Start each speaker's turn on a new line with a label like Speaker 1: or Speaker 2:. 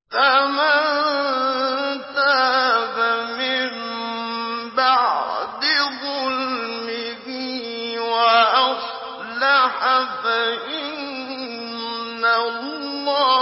Speaker 1: فَمَن تَابَ مِن بَعْدِ ظُلْمِهِ وَأَصْلَحَ فَإِنَّ اللَّهَ